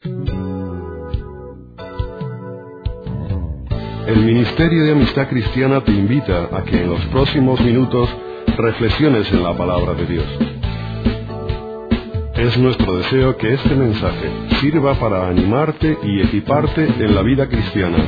El Ministerio de Amistad Cristiana te invita a que en los próximos minutos reflexiones en la palabra de Dios. Es nuestro deseo que este mensaje sirva para animarte y equiparte en la vida cristiana.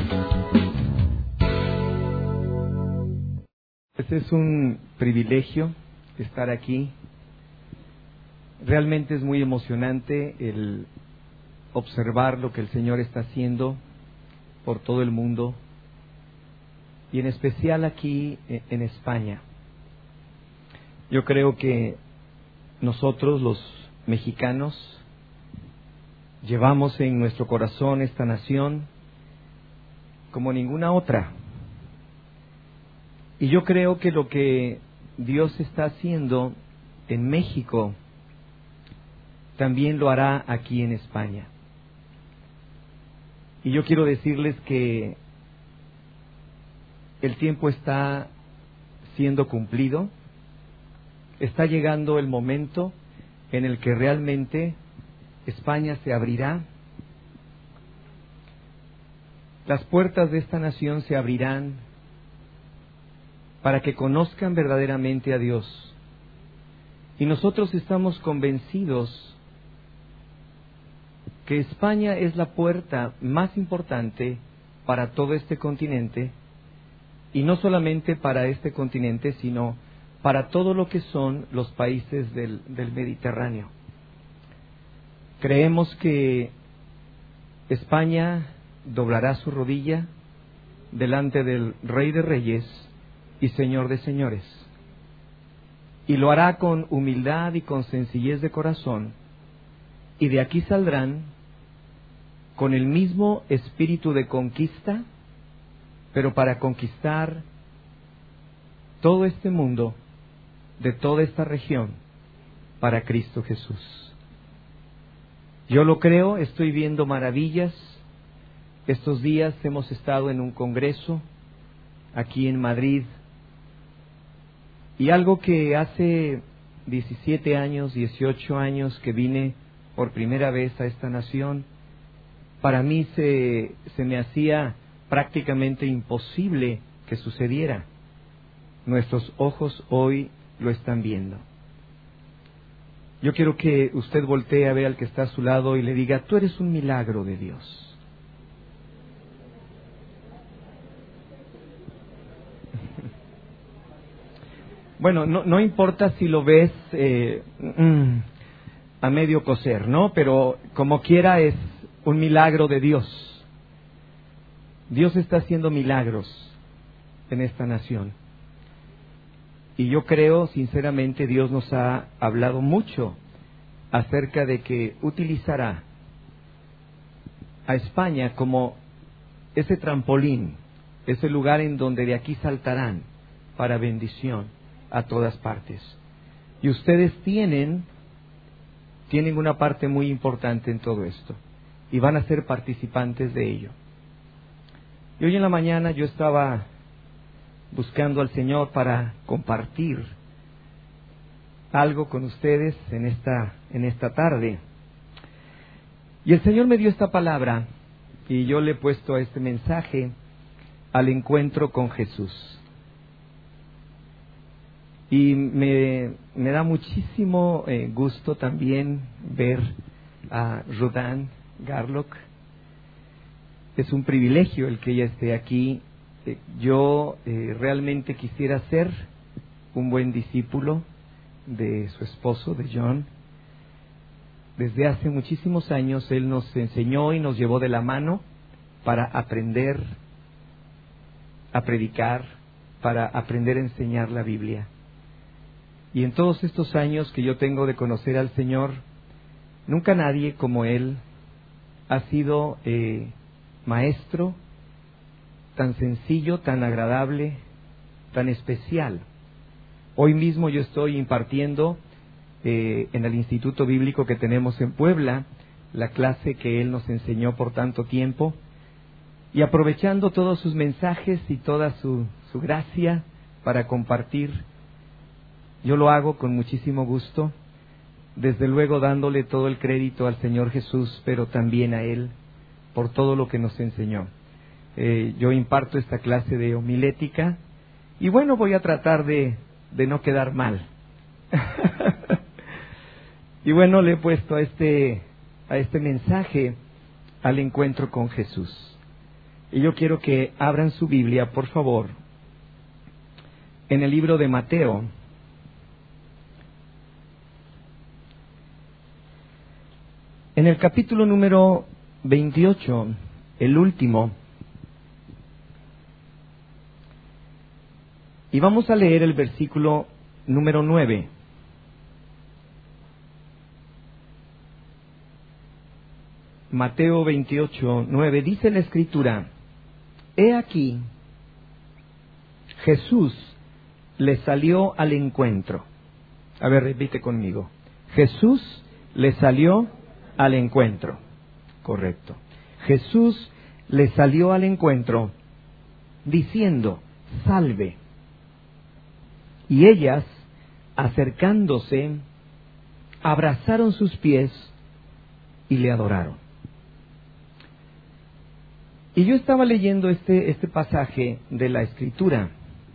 Este es un privilegio estar aquí. Realmente es muy emocionante el observar lo que el Señor está haciendo por todo el mundo y en especial aquí en España. Yo creo que nosotros los mexicanos llevamos en nuestro corazón esta nación como ninguna otra. Y yo creo que lo que Dios está haciendo en México también lo hará aquí en España. Y yo quiero decirles que el tiempo está siendo cumplido, está llegando el momento en el que realmente España se abrirá. Las puertas de esta nación se abrirán para que conozcan verdaderamente a Dios. Y nosotros estamos convencidos que España es la puerta más importante para todo este continente, y no solamente para este continente, sino para todo lo que son los países del Mediterráneo. Creemos que España doblará su rodilla delante del Rey de Reyes y Señor de Señores, y lo hará con humildad y con sencillez de corazón, y de aquí saldrán con el mismo espíritu de conquista, pero para conquistar todo este mundo, de toda esta región, para Cristo Jesús. Yo lo creo, estoy viendo maravillas. Estos días hemos estado en un congreso aquí en Madrid, y algo que hace 17 años, 18 años que vine por primera vez a esta nación, para mí se me hacía prácticamente imposible que sucediera. Nuestros ojos hoy lo están viendo. Yo quiero que usted voltee a ver al que está a su lado y le diga: tú eres un milagro de Dios. Bueno, no importa si lo ves a medio coser, ¿no? Pero como quiera es un milagro de Dios. Dios está haciendo milagros en esta nación. Y yo creo, sinceramente, Dios nos ha hablado mucho acerca de que utilizará a España como ese trampolín, ese lugar en donde de aquí saltarán para bendición a todas partes. Y ustedes tienen una parte muy importante en todo esto, y van a ser participantes de ello. Y hoy en la mañana yo estaba buscando al Señor para compartir algo con ustedes en esta tarde. Y el Señor me dio esta palabra, y yo le he puesto a este mensaje: al encuentro con Jesús. Y me da muchísimo gusto también ver a Rudan Garlock. Es un privilegio el que ella esté aquí. Yo realmente quisiera ser un buen discípulo de su esposo, de John. Desde hace muchísimos años él nos enseñó y nos llevó de la mano para aprender a predicar, para aprender a enseñar la Biblia. Y en todos estos años que yo tengo de conocer al Señor, nunca nadie como él ha sido maestro tan sencillo, tan agradable, tan especial. Hoy mismo yo estoy impartiendo en el Instituto Bíblico que tenemos en Puebla la clase que él nos enseñó por tanto tiempo, y aprovechando todos sus mensajes y toda su gracia para compartir. Yo lo hago con muchísimo gusto. desde luego dándole todo el crédito al Señor Jesús, pero también a Él por todo lo que nos enseñó. Yo imparto esta clase de homilética y bueno, voy a tratar de no quedar mal. Y bueno, le he puesto a este mensaje al encuentro con Jesús. Y yo quiero que abran su Biblia, por favor, en el libro de Mateo. En el capítulo número 28, el último, y vamos a leer el versículo número 9. Mateo 28, 9, dice la Escritura: He aquí, Jesús le salió al encuentro. A ver, repite conmigo. Jesús le salió al encuentro. Correcto. Jesús le salió al encuentro diciendo: salve. Y ellas, acercándose, abrazaron sus pies y le adoraron. Y yo estaba leyendo este pasaje de la Escritura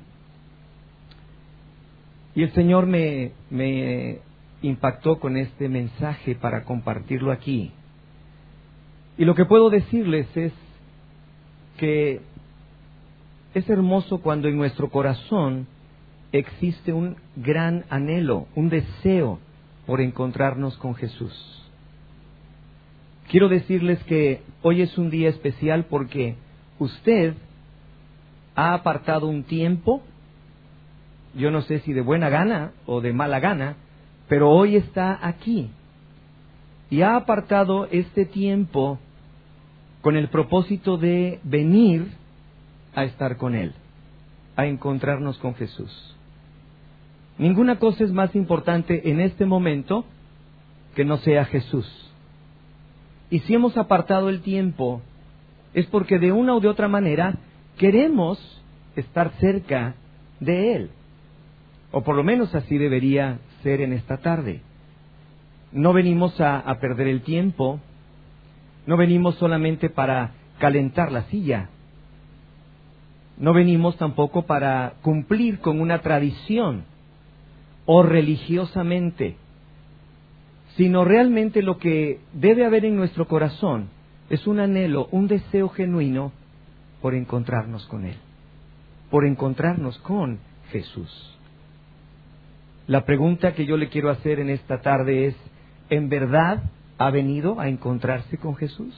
y el Señor me impactó con este mensaje para compartirlo aquí. Y lo que puedo decirles es que es hermoso cuando en nuestro corazón existe un gran anhelo, un deseo por encontrarnos con Jesús. Quiero decirles que hoy es un día especial porque usted ha apartado un tiempo, yo no sé si de buena gana o de mala gana, pero hoy está aquí y ha apartado este tiempo con el propósito de venir a estar con Él, a encontrarnos con Jesús. Ninguna cosa es más importante en este momento que no sea Jesús. Y si hemos apartado el tiempo, es porque de una u de otra manera queremos estar cerca de Él. O por lo menos así debería ser en esta tarde. No venimos a perder el tiempo, no venimos solamente para calentar la silla, no venimos tampoco para cumplir con una tradición o religiosamente, sino realmente lo que debe haber en nuestro corazón es un anhelo, un deseo genuino por encontrarnos con Él, por encontrarnos con Jesús. La pregunta que yo le quiero hacer en esta tarde es: ¿en verdad ha venido a encontrarse con Jesús?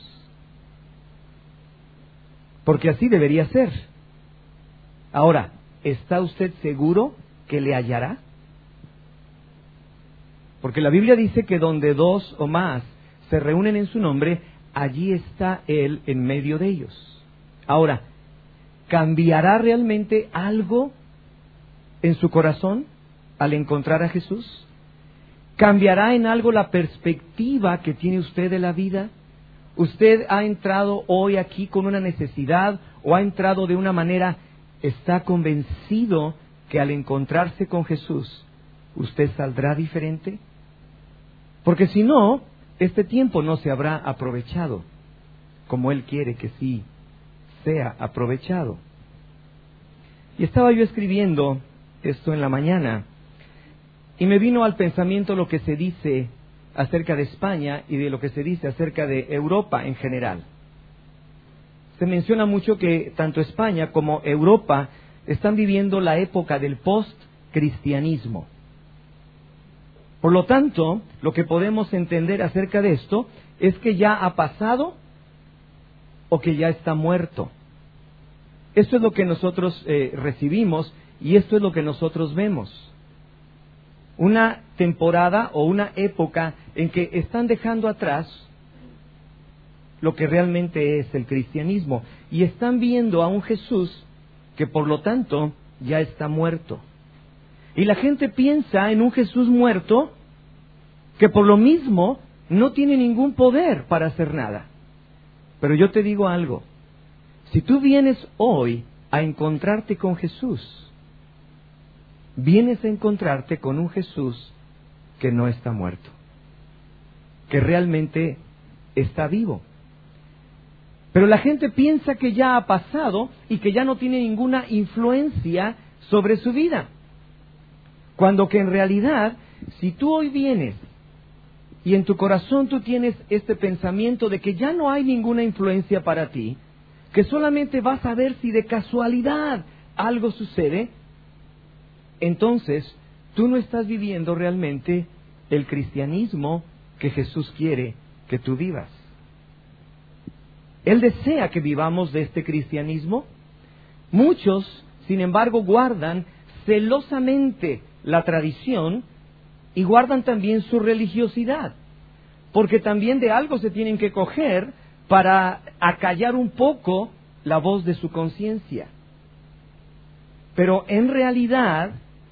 Porque así debería ser. Ahora, ¿está usted seguro que le hallará? Porque la Biblia dice que donde dos o más se reúnen en su nombre, allí está Él en medio de ellos. Ahora, ¿cambiará realmente algo en su corazón al encontrar a Jesús? ¿Cambiará en algo la perspectiva que tiene usted de la vida? ¿Usted ha entrado hoy aquí con una necesidad o ha entrado de una manera, está convencido que al encontrarse con Jesús usted saldrá diferente? Porque si no, este tiempo no se habrá aprovechado como Él quiere que sí sea aprovechado. Y estaba yo escribiendo esto en la mañana y me vino al pensamiento lo que se dice acerca de España y de lo que se dice acerca de Europa en general. Se menciona mucho que tanto España como Europa están viviendo la época del post-cristianismo. Por lo tanto, lo que podemos entender acerca de esto es que ya ha pasado o que ya está muerto. Esto es lo que nosotros recibimos y esto es lo que nosotros vemos. Una temporada o una época en que están dejando atrás lo que realmente es el cristianismo y están viendo a un Jesús que por lo tanto ya está muerto. Y la gente piensa en un Jesús muerto que por lo mismo no tiene ningún poder para hacer nada. Pero yo te digo algo, si tú vienes hoy a encontrarte con Jesús, vienes a encontrarte con un Jesús que no está muerto. que realmente está vivo. Pero la gente piensa que ya ha pasado y que ya no tiene ninguna influencia sobre su vida. Cuando que en realidad, si tú hoy vienes y en tu corazón tú tienes este pensamiento de que ya no hay ninguna influencia para ti, que solamente vas a ver si de casualidad algo sucede, entonces tú no estás viviendo realmente el cristianismo que Jesús quiere que tú vivas. Él desea que vivamos de este cristianismo. Muchos, sin embargo, guardan celosamente la tradición y guardan también su religiosidad, porque también de algo se tienen que coger para acallar un poco la voz de su conciencia. Pero en realidad,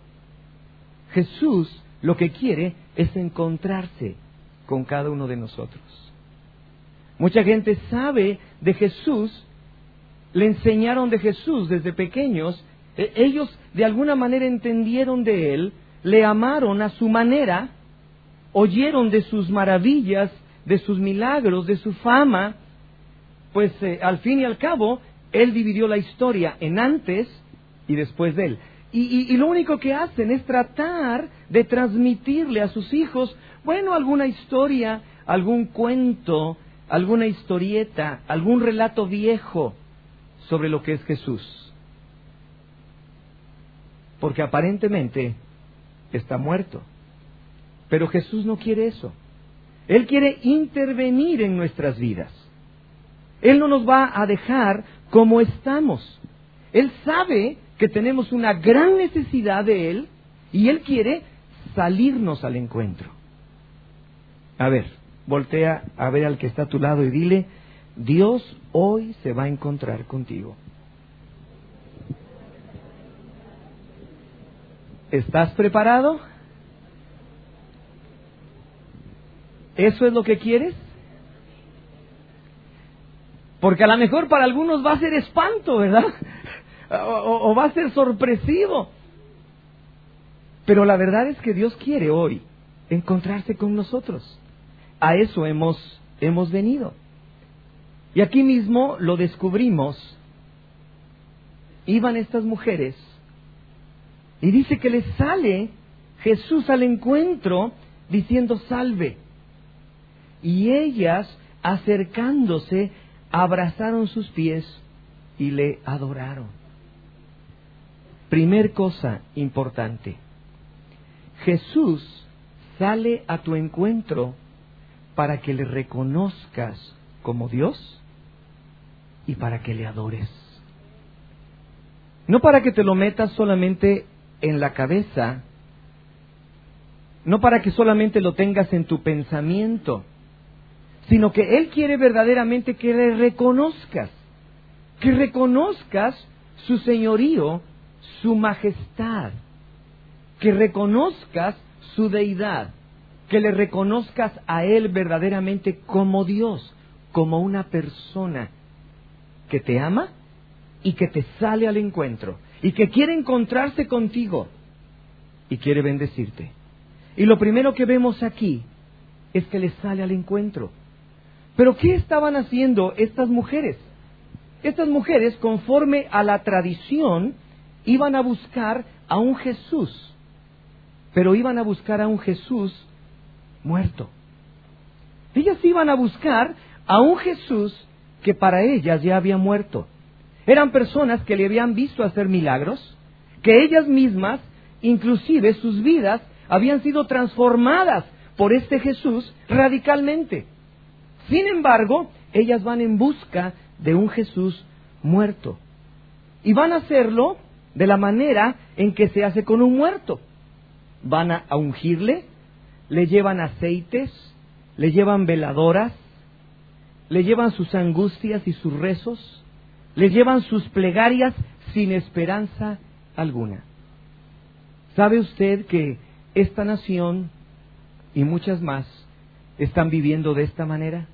Jesús lo que quiere es encontrarse con cada uno de nosotros. Mucha gente sabe de Jesús, le enseñaron de Jesús desde pequeños, ellos de alguna manera entendieron de Él, le amaron a su manera, oyeron de sus maravillas, de sus milagros, de su fama, pues al fin y al cabo, Él dividió la historia en antes y después de Él. Y lo único que hacen es tratar de transmitirle a sus hijos, bueno, alguna historia, algún cuento, alguna historieta, algún relato viejo sobre lo que es Jesús. Porque aparentemente está muerto. Pero Jesús no quiere eso. Él quiere intervenir en nuestras vidas. Él no nos va a dejar como estamos. Él sabe que tenemos una gran necesidad de Él y Él quiere salirnos al encuentro. A ver, voltea a ver al que está a tu lado y dile, Dios hoy se va a encontrar contigo. ¿Estás preparado? ¿Eso es lo que quieres? Porque a lo mejor para algunos va a ser espanto, ¿verdad? O va a ser sorpresivo. Pero la verdad es que Dios quiere hoy encontrarse con nosotros. A eso hemos venido. Y aquí mismo lo descubrimos. Iban estas mujeres y dice que les sale Jesús al encuentro diciendo salve. Y ellas, acercándose, abrazaron sus pies y le adoraron. Primer cosa importante. Jesús sale a tu encuentro para que le reconozcas como Dios y para que le adores. No para que te lo metas solamente en la cabeza, no para que solamente lo tengas en tu pensamiento, sino que Él quiere verdaderamente que le reconozcas su señorío, su majestad, que reconozcas su deidad, que le reconozcas a Él verdaderamente como Dios, como una persona que te ama y que te sale al encuentro y que quiere encontrarse contigo y quiere bendecirte. Y lo primero que vemos aquí es que le sale al encuentro. Pero ¿qué estaban haciendo estas mujeres? Estas mujeres, conforme a la tradición, iban a buscar a un Jesús, pero iban a buscar a un Jesús muerto. Ellas iban a buscar a un Jesús que para ellas ya había muerto. Eran personas que le habían visto hacer milagros, que ellas mismas, inclusive sus vidas, habían sido transformadas por este Jesús radicalmente. Sin embargo, ellas van en busca de un Jesús muerto. Y van a hacerlo de la manera en que se hace con un muerto. Van a ungirle, le llevan aceites, le llevan veladoras, le llevan sus angustias y sus rezos, le llevan sus plegarias sin esperanza alguna. ¿Sabe usted que esta nación y muchas más están viviendo de esta manera?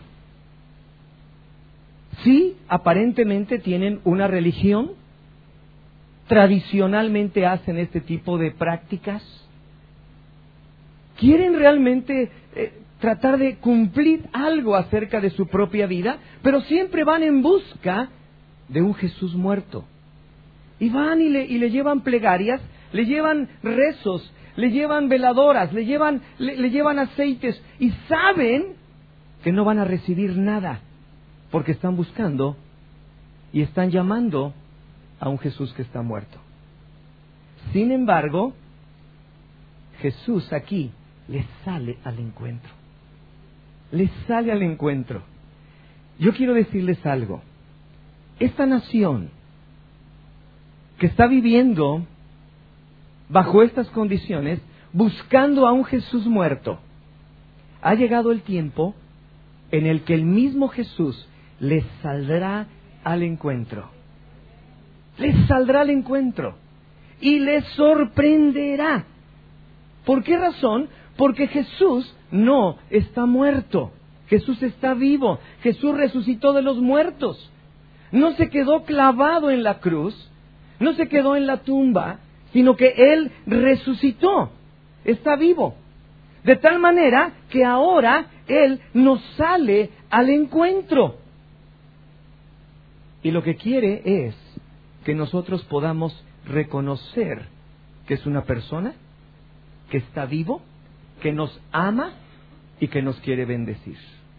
Sí, aparentemente tienen una religión, tradicionalmente hacen este tipo de prácticas. ¿Quieren realmente tratar de cumplir algo acerca de su propia vida, pero siempre van en busca de un Jesús muerto. Y van y le llevan plegarias, le llevan rezos, le llevan veladoras, le llevan aceites, y saben que no van a recibir nada, porque están buscando y están llamando a un Jesús que está muerto. Sin embargo, Jesús aquí les sale al encuentro. Les sale al encuentro. Yo quiero decirles algo. Esta nación que está viviendo bajo estas condiciones, buscando a un Jesús muerto, ha llegado el tiempo en el que el mismo Jesús les saldrá al encuentro. Les saldrá al encuentro y les sorprenderá. ¿Por qué razón? Porque Jesús no está muerto. Jesús está vivo. Jesús resucitó de los muertos. No se quedó clavado en la cruz, no se quedó en la tumba, sino que Él resucitó. Está vivo. De tal manera que ahora Él nos sale al encuentro. Y lo que quiere es que nosotros podamos reconocer que es una persona, que está vivo, que nos ama y que nos quiere bendecir.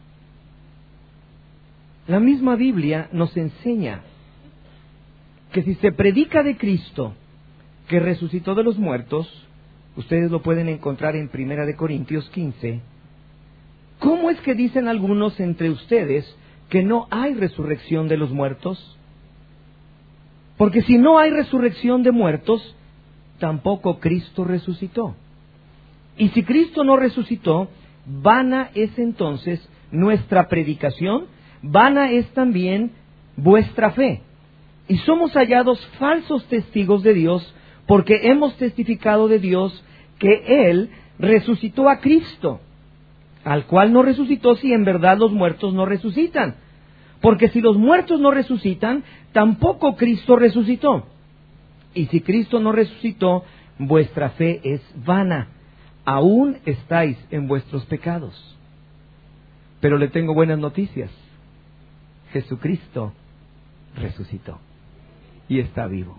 La misma Biblia nos enseña que si se predica de Cristo, que resucitó de los muertos, ustedes lo pueden encontrar en 1 Corintios 15, ¿cómo es que dicen algunos entre ustedes que no hay resurrección de los muertos? Porque si no hay resurrección de muertos, tampoco Cristo resucitó. Y si Cristo no resucitó, vana es entonces nuestra predicación, vana es también vuestra fe. Y somos hallados falsos testigos de Dios, porque hemos testificado de Dios que Él resucitó a Cristo, al cual no resucitó si en verdad los muertos no resucitan. Porque si los muertos no resucitan, tampoco Cristo resucitó. Y si Cristo no resucitó, vuestra fe es vana. Aún estáis en vuestros pecados. Pero le tengo buenas noticias. Jesucristo resucitó y está vivo.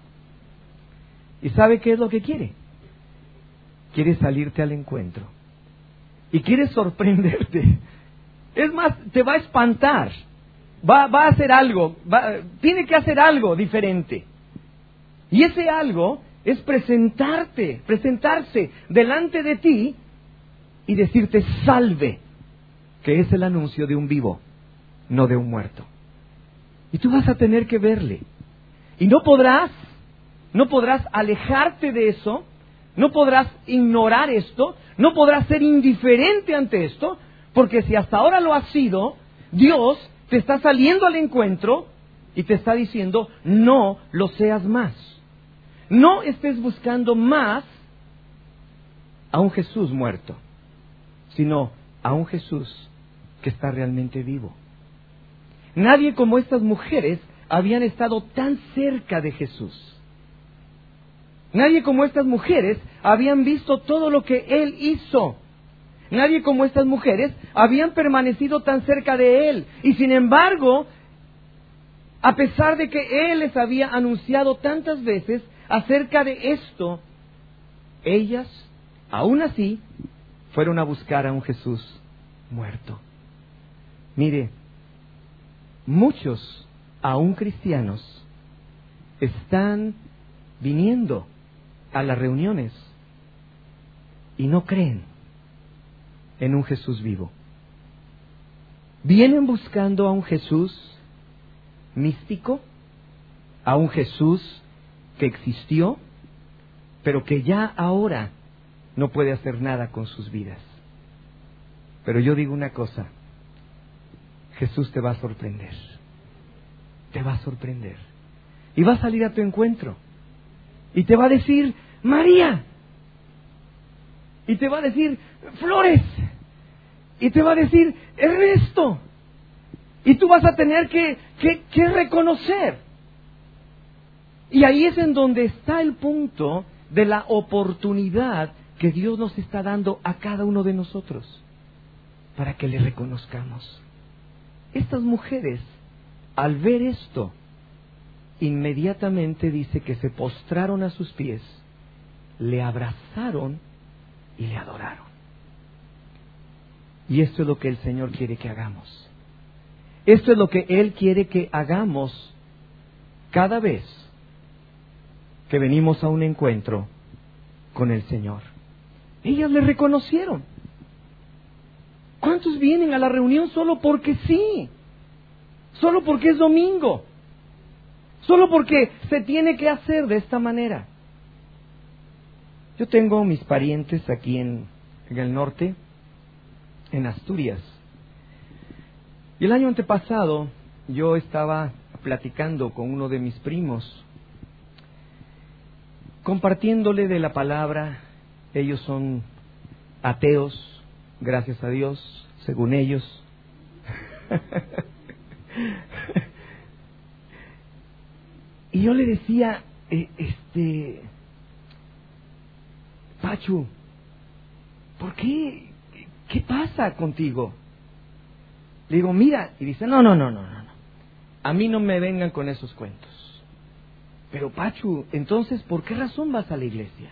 ¿Y sabe qué es lo que quiere? Quiere salirte al encuentro. Y quiere sorprenderte. Es más, te va a espantar. Va a hacer algo. Tiene que hacer algo diferente. Y ese algo es presentarse delante de ti y decirte salve, que es el anuncio de un vivo, no de un muerto. Y tú vas a tener que verle. Y no podrás alejarte de eso, no podrás ignorar esto, no podrás ser indiferente ante esto, porque si hasta ahora lo has sido, Dios te está saliendo al encuentro y te está diciendo, no lo seas más. No estés buscando más a un Jesús muerto, sino a un Jesús que está realmente vivo. Nadie como estas mujeres habían estado tan cerca de Jesús. Nadie como estas mujeres habían visto todo lo que Él hizo. Nadie como estas mujeres habían permanecido tan cerca de Él. Y sin embargo, a pesar de que Él les había anunciado tantas veces acerca de esto, ellas, aún así, fueron a buscar a un Jesús muerto. Mire, muchos, aún cristianos, están viniendo a las reuniones y no creen en un Jesús vivo. Vienen buscando a un Jesús místico, a un Jesús que existió, pero que ya ahora no puede hacer nada con sus vidas. Pero yo digo una cosa, Jesús te va a sorprender. Te va a sorprender. Y va a salir a tu encuentro. Y te va a decir, María. Y te va a decir, Flores. Y te va a decir, Ernesto. Y tú vas a tener que reconocer. Y ahí es en donde está el punto de la oportunidad que Dios nos está dando a cada uno de nosotros. para que le reconozcamos. Estas mujeres, al ver esto, inmediatamente dice que se postraron a sus pies, le abrazaron y le adoraron. Y esto es lo que el Señor quiere que hagamos. Esto es lo que Él quiere que hagamos cada vez que venimos a un encuentro con el Señor. Ellas le reconocieron. ¿Cuántos vienen a la reunión solo porque sí? Solo porque es domingo. Solo porque se tiene que hacer de esta manera. Yo tengo mis parientes aquí en el norte, en Asturias. Y el año antepasado yo estaba platicando con uno de mis primos, compartiéndole de la palabra. Ellos son ateos, gracias a Dios, según ellos. Y yo le decía, Pachu, ¿por qué? ¿Qué pasa contigo? Le digo, mira, y dice, no. A mí no me vengan con esos cuentos. Pero Pachu, entonces, ¿por qué razón vas a la iglesia?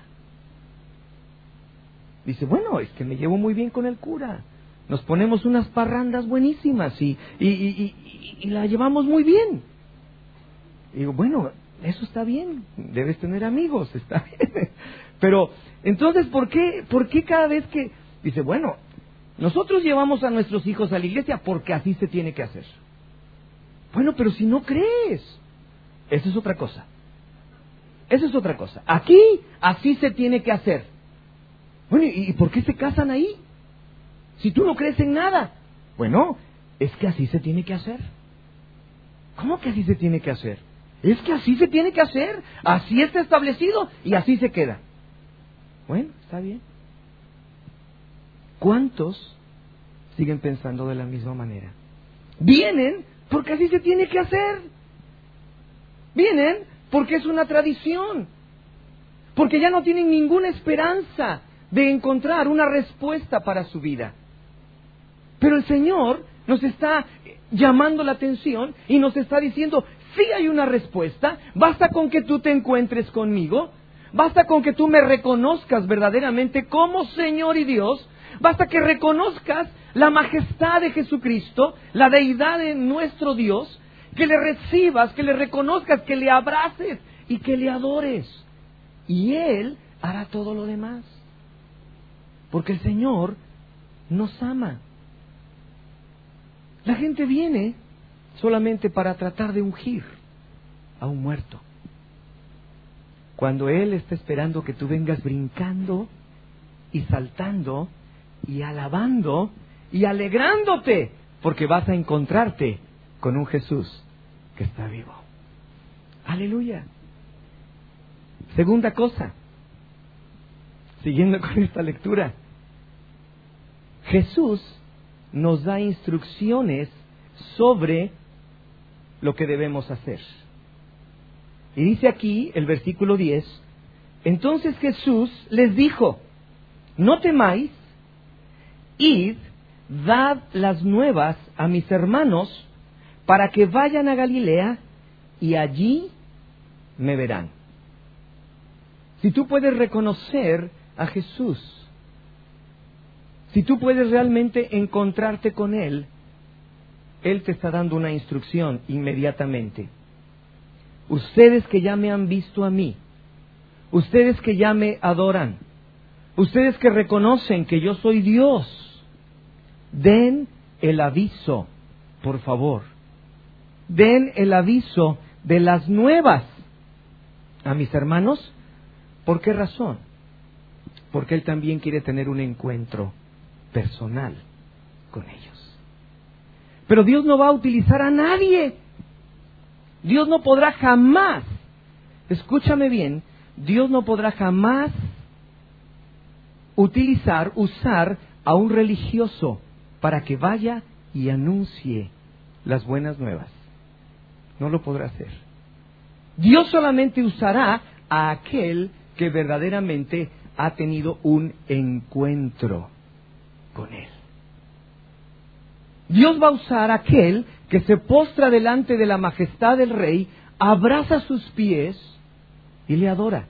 Dice, bueno, es que me llevo muy bien con el cura. Nos ponemos unas parrandas buenísimas y la llevamos muy bien. Y digo, bueno, eso está bien, debes tener amigos, está bien. Pero, entonces, ¿por qué cada vez que...? Dice, bueno, nosotros llevamos a nuestros hijos a la iglesia porque así se tiene que hacer. Bueno, pero si no crees, eso es otra cosa. Eso es otra cosa. Aquí, así se tiene que hacer. Bueno, ¿y por qué se casan ahí? Si tú no crees en nada. Bueno, es que así se tiene que hacer. ¿Cómo que así se tiene que hacer? Es que así se tiene que hacer. Así está establecido y así se queda. Bueno, está bien. ¿Cuántos siguen pensando de la misma manera? Vienen porque así se tiene que hacer. Vienen porque es una tradición. Porque ya no tienen ninguna esperanza de encontrar una respuesta para su vida. Pero el Señor nos está llamando la atención y nos está diciendo, sí hay una respuesta, basta con que tú te encuentres conmigo, basta con que tú me reconozcas verdaderamente como Señor y Dios, basta que reconozcas la majestad de Jesucristo, la deidad de nuestro Dios, que le recibas, que le reconozcas, que le abraces y que le adores. Y Él hará todo lo demás. Porque el Señor nos ama. La gente viene solamente para tratar de ungir a un muerto, cuando Él está esperando que tú vengas brincando y saltando y alabando y alegrándote, porque vas a encontrarte con un Jesús que está vivo. Aleluya. Segunda cosa, siguiendo con esta lectura, Jesús nos da instrucciones sobre lo que debemos hacer. Y dice aquí el versículo 10, entonces Jesús les dijo, no temáis, id, dad las nuevas a mis hermanos para que vayan a Galilea y allí me verán. Si tú puedes reconocer a Jesús, si tú puedes realmente encontrarte con Él, Él te está dando una instrucción inmediatamente. Ustedes que ya me han visto a mí, ustedes que ya me adoran, ustedes que reconocen que yo soy Dios, den el aviso, por favor. Den el aviso de las nuevas a mis hermanos. ¿Por qué razón? Porque Él también quiere tener un encuentro personal con ellos. Pero Dios no va a utilizar a nadie. Dios no podrá jamás, escúchame bien, Dios no podrá jamás usar a un religioso para que vaya y anuncie las buenas nuevas. No lo podrá hacer. Dios solamente usará a aquel que verdaderamente ha tenido un encuentro con Él. Dios va a usar a aquel que se postra delante de la majestad del Rey, abraza sus pies y le adora.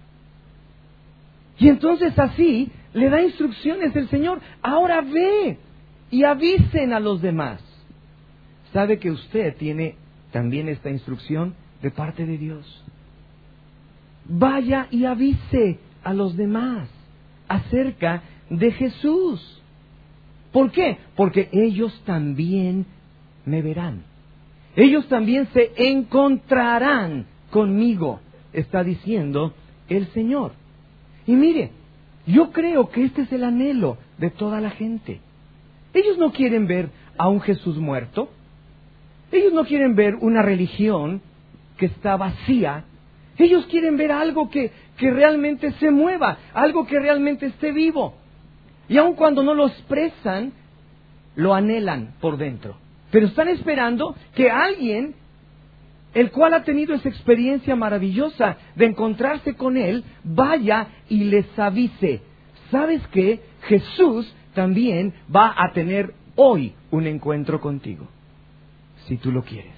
Y entonces así le da instrucciones el Señor. Ahora ve y avisen a los demás. ¿Sabe que usted tiene también esta instrucción de parte de Dios? Vaya y avise a los demás acerca de Jesús. ¿Por qué? Porque ellos también me verán. Ellos también se encontrarán conmigo, está diciendo el Señor. Y mire, yo creo que este es el anhelo de toda la gente. Ellos no quieren ver a un Jesús muerto. Ellos no quieren ver una religión que está vacía. Ellos quieren ver algo que realmente se mueva, algo que realmente esté vivo. Y aun cuando no lo expresan, lo anhelan por dentro. Pero están esperando que alguien, el cual ha tenido esa experiencia maravillosa de encontrarse con Él, vaya y les avise. ¿Sabes qué? Jesús también va a tener hoy un encuentro contigo, si tú lo quieres.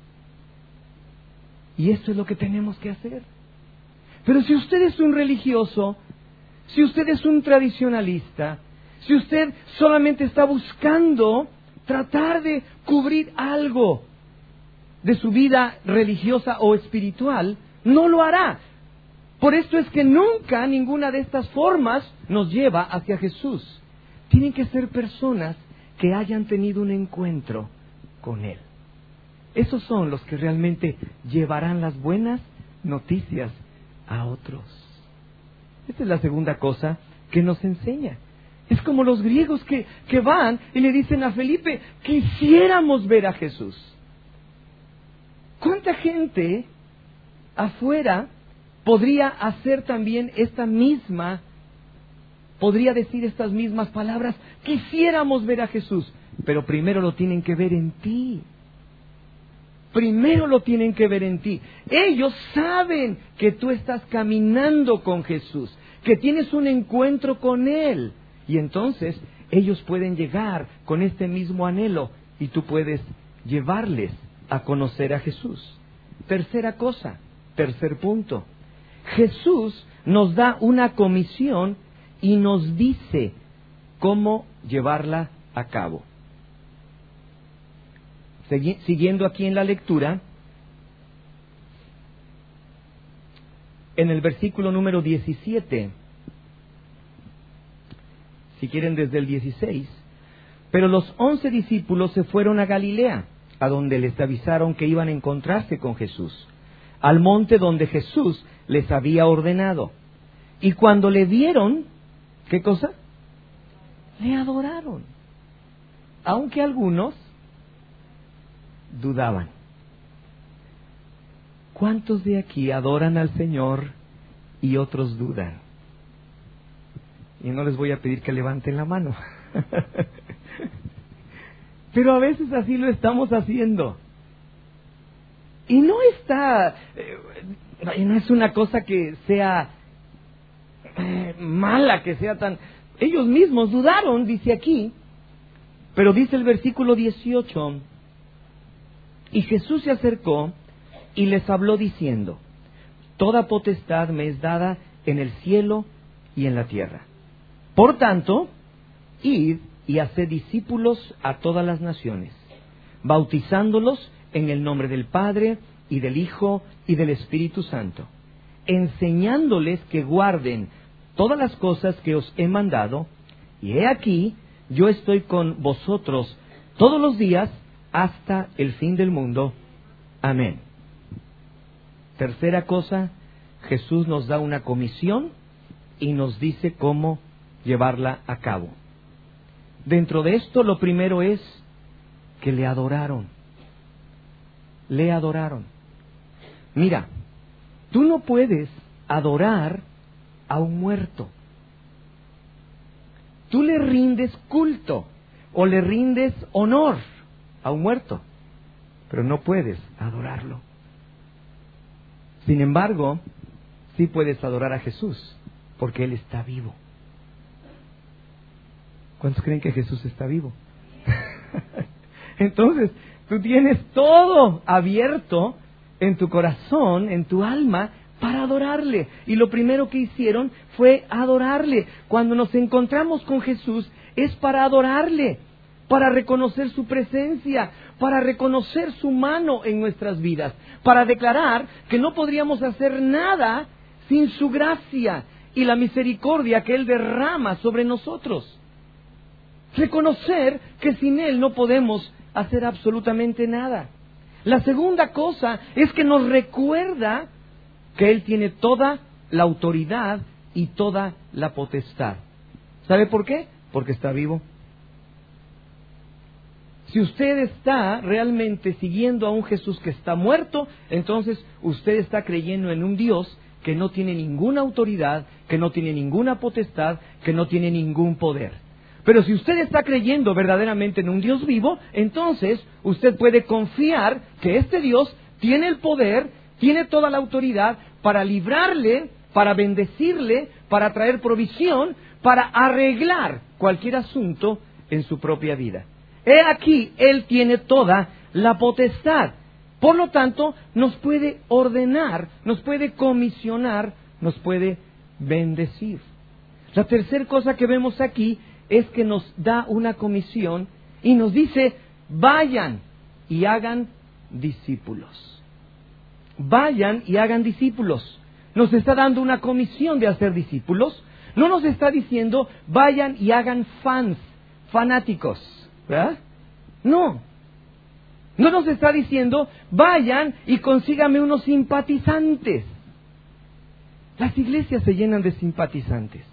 Y esto es lo que tenemos que hacer. Pero si usted es un religioso, si usted es un tradicionalista, si usted solamente está buscando tratar de cubrir algo de su vida religiosa o espiritual, no lo hará. Por esto es que nunca ninguna de estas formas nos lleva hacia Jesús. Tienen que ser personas que hayan tenido un encuentro con Él. Esos son los que realmente llevarán las buenas noticias a otros. Esta es la segunda cosa que nos enseña. Es como los griegos que van y le dicen a Felipe, quisiéramos ver a Jesús. ¿Cuánta gente afuera podría hacer también podría decir estas mismas palabras? Quisiéramos ver a Jesús, pero primero lo tienen que ver en ti. Primero lo tienen que ver en ti. Ellos saben que tú estás caminando con Jesús, que tienes un encuentro con Él. Y entonces ellos pueden llegar con este mismo anhelo y tú puedes llevarles a conocer a Jesús. Tercer punto. Jesús nos da una comisión y nos dice cómo llevarla a cabo. Siguiendo aquí en la lectura, en el versículo número 17, si quieren desde el 16, pero los 11 discípulos se fueron a Galilea, a donde les avisaron que iban a encontrarse con Jesús, al monte donde Jesús les había ordenado. Y cuando le vieron, ¿qué cosa? Le adoraron, aunque algunos dudaban. ¿Cuántos de aquí adoran al Señor y otros dudan? Y no les voy a pedir que levanten la mano. Pero a veces así lo estamos haciendo. Y no no es una cosa que sea mala, que sea tan... Ellos mismos dudaron, dice aquí. Pero dice el versículo 18... Y Jesús se acercó y les habló diciendo, toda potestad me es dada en el cielo y en la tierra. Por tanto, id y haced discípulos a todas las naciones, bautizándolos en el nombre del Padre y del Hijo y del Espíritu Santo, enseñándoles que guarden todas las cosas que os he mandado, y he aquí, yo estoy con vosotros todos los días hasta el fin del mundo. Amén. Tercera cosa, Jesús nos da una comisión y nos dice cómo llevarla a cabo. Dentro de esto, lo primero es que le adoraron. Le adoraron. Mira, tú no puedes adorar a un muerto. Tú le rindes culto o le rindes honor a un muerto, pero no puedes adorarlo. Sin embargo, sí puedes adorar a Jesús, porque Él está vivo. ¿Cuántos creen que Jesús está vivo? Entonces, tú tienes todo abierto en tu corazón, en tu alma, para adorarle. Y lo primero que hicieron fue adorarle. Cuando nos encontramos con Jesús, es para adorarle, para reconocer su presencia, para reconocer su mano en nuestras vidas, para declarar que no podríamos hacer nada sin su gracia y la misericordia que Él derrama sobre nosotros. Reconocer que sin Él no podemos hacer absolutamente nada. La segunda cosa es que nos recuerda que Él tiene toda la autoridad y toda la potestad. ¿Sabe por qué? Porque está vivo. Si usted está realmente siguiendo a un Jesús que está muerto, entonces usted está creyendo en un Dios que no tiene ninguna autoridad, que no tiene ninguna potestad, que no tiene ningún poder. Pero si usted está creyendo verdaderamente en un Dios vivo, entonces usted puede confiar que este Dios tiene el poder, tiene toda la autoridad para librarle, para bendecirle, para traer provisión, para arreglar cualquier asunto en su propia vida. He aquí, Él tiene toda la potestad. Por lo tanto, nos puede ordenar, nos puede comisionar, nos puede bendecir. La tercera cosa que vemos aquí es que nos da una comisión y nos dice, vayan y hagan discípulos. Vayan y hagan discípulos. Nos está dando una comisión de hacer discípulos. No nos está diciendo, vayan y hagan fanáticos, ¿verdad? No. No nos está diciendo, vayan y consígame unos simpatizantes. Las iglesias se llenan de simpatizantes,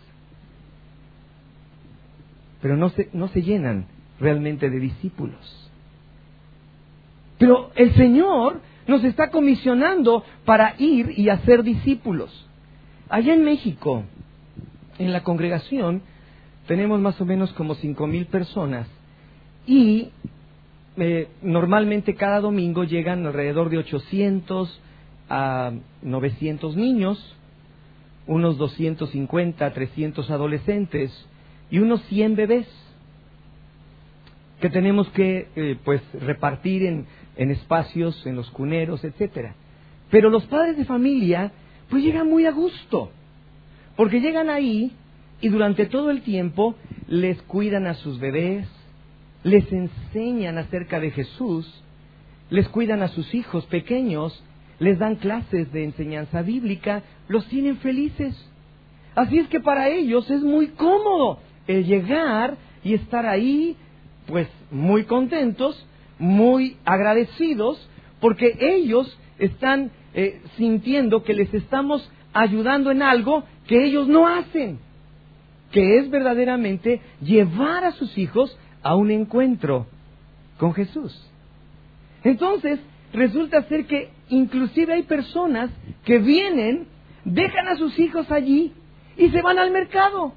pero no se llenan realmente de discípulos. Pero el Señor nos está comisionando para ir y hacer discípulos. Allá en México, en la congregación, tenemos más o menos como 5,000 personas y normalmente cada domingo llegan alrededor de 800 a 900 niños, unos 250 a 300 adolescentes y unos 100 bebés que tenemos que repartir en espacios, en los cuneros, etcétera. Pero los padres de familia pues llegan muy a gusto, porque llegan ahí y durante todo el tiempo les cuidan a sus bebés, les enseñan acerca de Jesús, les cuidan a sus hijos pequeños, les dan clases de enseñanza bíblica, los tienen felices. Así es que para ellos es muy cómodo el llegar y estar ahí, pues muy contentos, muy agradecidos, porque ellos están sintiendo que les estamos ayudando en algo que ellos no hacen, que es verdaderamente llevar a sus hijos a un encuentro con Jesús. Entonces, resulta ser que inclusive hay personas que vienen, dejan a sus hijos allí y se van al mercado.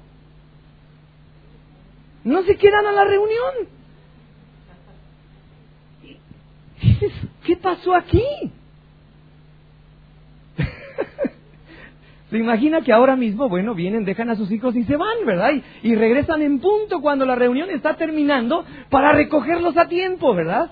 No se quedan a la reunión. ¿Qué pasó aquí? Se imagina que ahora mismo, vienen, dejan a sus hijos y se van, ¿verdad? Y regresan en punto cuando la reunión está terminando para recogerlos a tiempo, ¿verdad?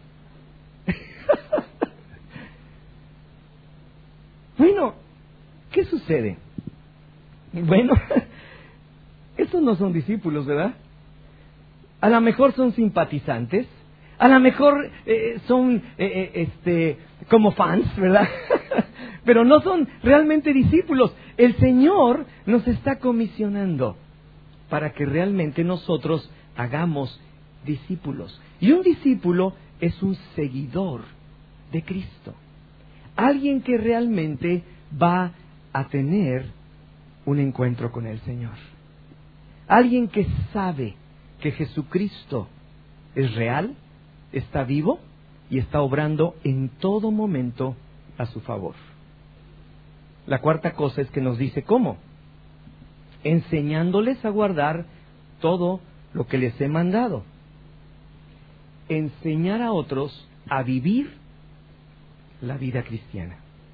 Bueno, ¿qué sucede? Bueno, esos no son discípulos, ¿verdad? A lo mejor son simpatizantes, a lo mejor son como fans, ¿verdad? Pero no son realmente discípulos. El Señor nos está comisionando para que realmente nosotros hagamos discípulos. Y un discípulo es un seguidor de Cristo. Alguien que realmente va a tener un encuentro con el Señor. Alguien que sabe que Jesucristo es real, está vivo y está obrando en todo momento a su favor. La cuarta cosa es que nos dice cómo. Enseñándoles a guardar todo lo que les he mandado. Enseñar a otros a vivir la vida cristiana.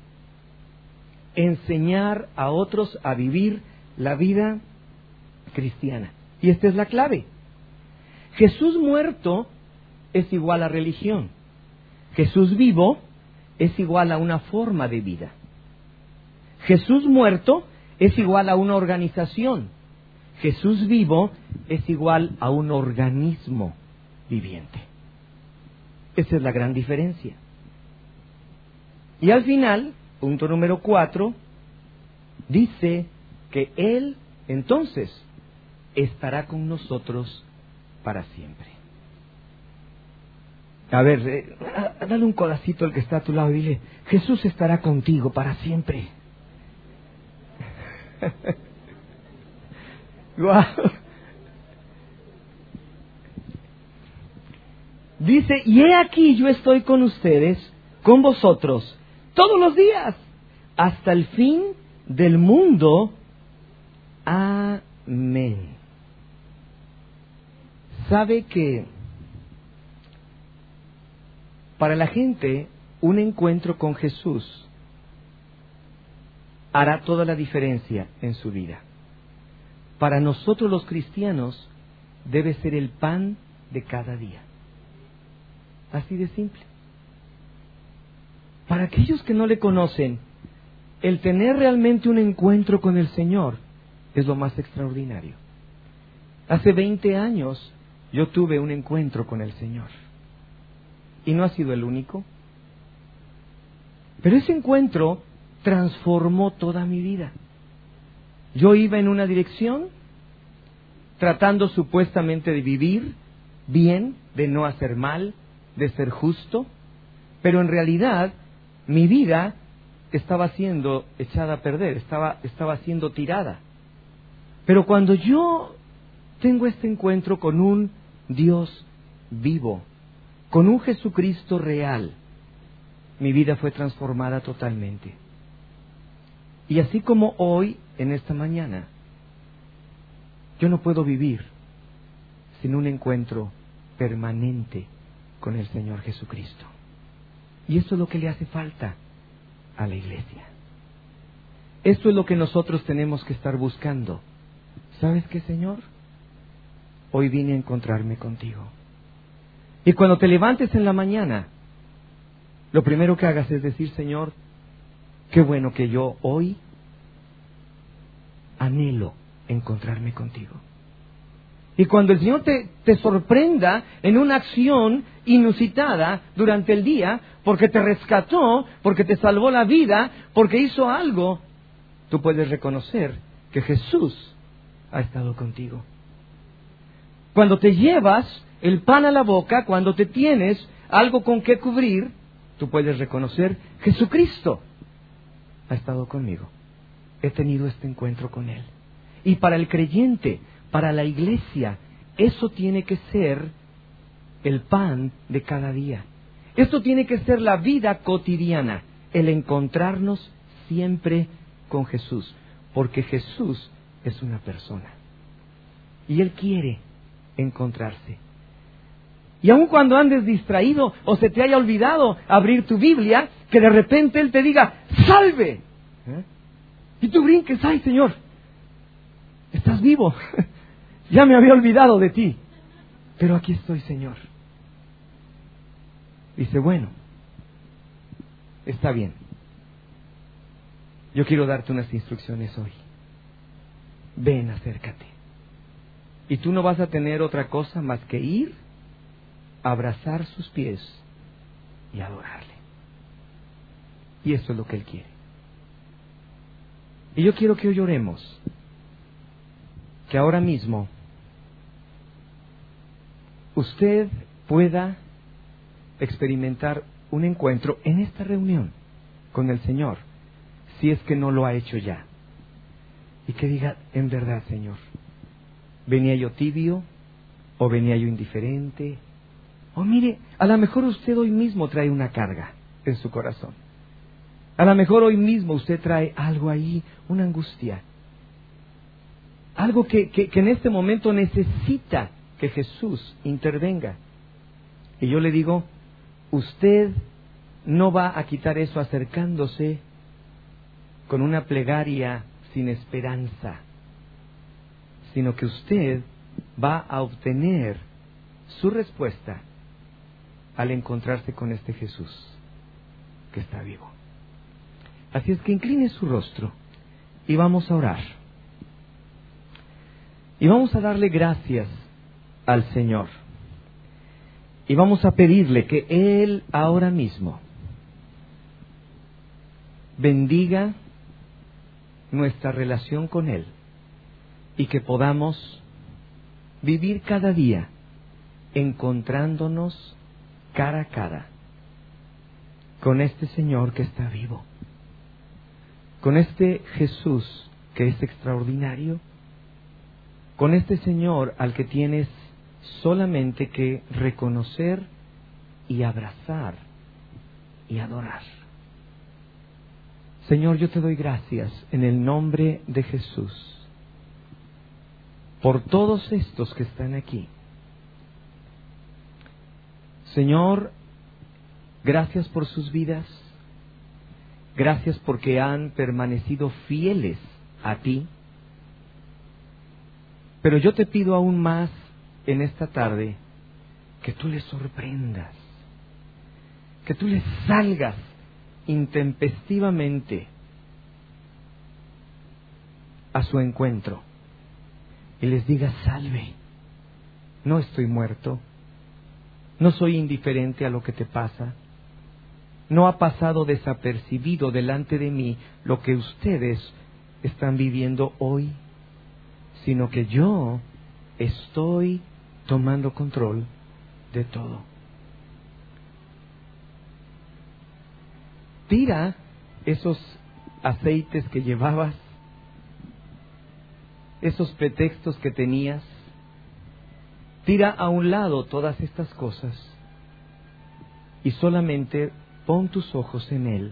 Enseñar a otros a vivir la vida cristiana. Y esta es la clave. Jesús muerto es igual a religión. Jesús vivo es igual a una forma de vida. Jesús muerto es igual a una organización. Jesús vivo es igual a un organismo viviente. Esa es la gran diferencia. Y al final, punto número 4, dice que Él entonces estará con nosotros para siempre. A ver, dale un codacito al que está a tu lado y dile: Jesús estará contigo para siempre. Wow. Dice: y he aquí yo estoy con ustedes, con vosotros, todos los días, hasta el fin del mundo. Amén. ¿Sabe que para la gente un encuentro con Jesús hará toda la diferencia en su vida? Para nosotros los cristianos debe ser el pan de cada día. Así de simple. Para aquellos que no le conocen, el tener realmente un encuentro con el Señor es lo más extraordinario. Hace 20 años yo tuve un encuentro con el Señor. Y no ha sido el único. Pero ese encuentro transformó toda mi vida. Yo iba en una dirección, tratando supuestamente de vivir bien, de no hacer mal, de ser justo, pero en realidad mi vida estaba siendo echada a perder, estaba siendo tirada. Pero cuando yo tengo este encuentro con un Dios vivo, con un Jesucristo real, mi vida fue transformada totalmente. Y así como hoy, en esta mañana, yo no puedo vivir sin un encuentro permanente con el Señor Jesucristo. Y esto es lo que le hace falta a la iglesia. Esto es lo que nosotros tenemos que estar buscando. ¿Sabes qué, Señor? Hoy vine a encontrarme contigo. Y cuando te levantes en la mañana, lo primero que hagas es decir: Señor, qué bueno que yo hoy anhelo encontrarme contigo. Y cuando el Señor te sorprenda en una acción inusitada durante el día, porque te rescató, porque te salvó la vida, porque hizo algo, tú puedes reconocer que Jesús ha estado contigo. Cuando te llevas el pan a la boca, cuando te tienes algo con que cubrir, tú puedes reconocer: Jesucristo ha estado conmigo. He tenido este encuentro con Él. Y para el creyente, para la iglesia, eso tiene que ser el pan de cada día. Esto tiene que ser la vida cotidiana, el encontrarnos siempre con Jesús, porque Jesús es una persona y Él quiere encontrarse. Y aun cuando andes distraído o se te haya olvidado abrir tu Biblia, que de repente Él te diga: ¡salve! Y tú brinques: ¡ay, Señor! Estás vivo. Ya me había olvidado de ti, pero aquí estoy, Señor. Dice: bueno, está bien. Yo quiero darte unas instrucciones hoy. Ven, acércate. Y tú no vas a tener otra cosa más que ir, abrazar sus pies y adorarle. Y eso es lo que Él quiere. Y yo quiero que hoy oremos, que ahora mismo usted pueda experimentar un encuentro en esta reunión con el Señor, si es que no lo ha hecho ya. Y que diga: en verdad, Señor, venía yo tibio, o venía yo indiferente, o mire, a lo mejor usted hoy mismo trae una carga en su corazón. A lo mejor hoy mismo usted trae algo ahí, una angustia, algo que en este momento necesita que Jesús intervenga. Y yo le digo: usted no va a quitar eso acercándose con una plegaria sin esperanza, sino que usted va a obtener su respuesta al encontrarse con este Jesús que está vivo. Así es que incline su rostro y vamos a orar. Y vamos a darle gracias al Señor. Y vamos a pedirle que Él ahora mismo bendiga nuestra relación con Él y que podamos vivir cada día encontrándonos cara a cara con este Señor que está vivo, con este Jesús que es extraordinario, con este Señor al que tienes solamente que reconocer y abrazar y adorar. Señor, yo te doy gracias en el nombre de Jesús por todos estos que están aquí. Señor, gracias por sus vidas, gracias porque han permanecido fieles a ti, pero yo te pido aún más en esta tarde que tú les sorprendas, que tú les salgas intempestivamente a su encuentro y les digas: salve, no estoy muerto, no soy indiferente a lo que te pasa, no ha pasado desapercibido delante de mí lo que ustedes están viviendo hoy, sino que yo estoy tomando control de todo. Tira esos aceites que llevabas, esos pretextos que tenías, tira a un lado todas estas cosas y solamente pon tus ojos en Él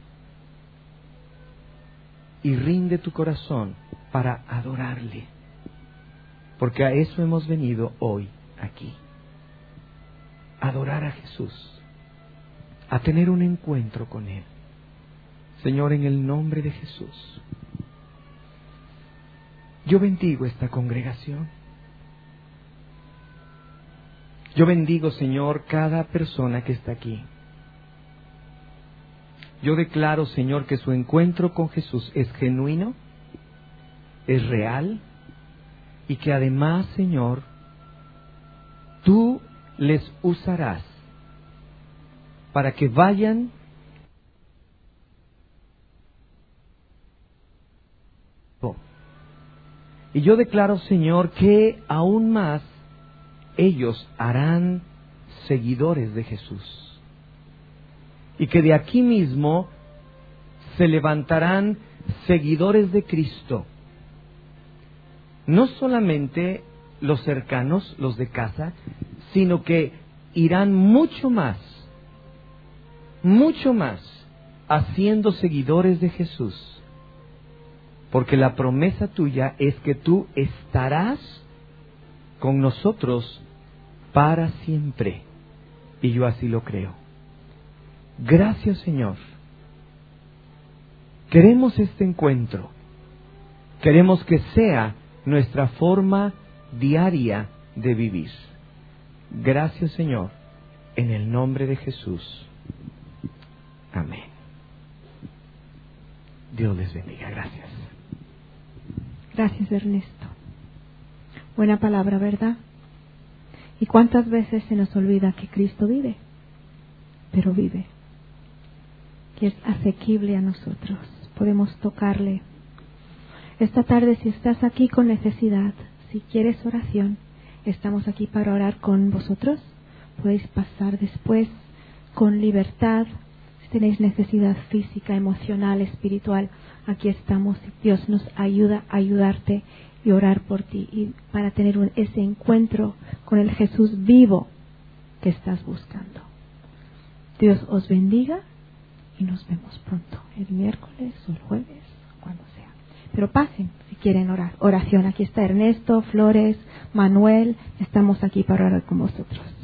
y rinde tu corazón para adorarle, porque a eso hemos venido hoy aquí, a adorar a Jesús, a tener un encuentro con Él. Señor, en el nombre de Jesús, yo bendigo esta congregación. Yo bendigo, Señor, cada persona que está aquí. Yo declaro, Señor, que su encuentro con Jesús es genuino, es real, y que además, Señor, tú les usarás para que vayan y yo declaro, Señor, que aún más ellos harán seguidores de Jesús y que de aquí mismo se levantarán seguidores de Cristo, no solamente los cercanos, los de casa, sino que irán mucho más haciendo seguidores de Jesús, porque la promesa tuya es que tú estarás con nosotros para siempre, y yo así lo creo. Gracias, Señor. Queremos este encuentro, queremos que sea nuestra forma diaria de vivir. Gracias, Señor, en el nombre de Jesús. Amén. Dios les bendiga. Gracias. Gracias, Ernesto. Buena palabra, ¿verdad? ¿Y cuántas veces se nos olvida que Cristo vive? Pero vive. Que es asequible a nosotros. Podemos tocarle. Esta tarde, si estás aquí con necesidad, si quieres oración, estamos aquí para orar con vosotros. Podéis pasar después con libertad. Si tenéis necesidad física, emocional, espiritual, aquí estamos. Dios nos ayuda a ayudarte y orar por ti y para tener ese encuentro con el Jesús vivo que estás buscando. Dios os bendiga y nos vemos pronto, el miércoles o el jueves, cuando sea. Pero pasen si quieren orar. Oración, aquí está Ernesto, Flores, Manuel, estamos aquí para orar con vosotros.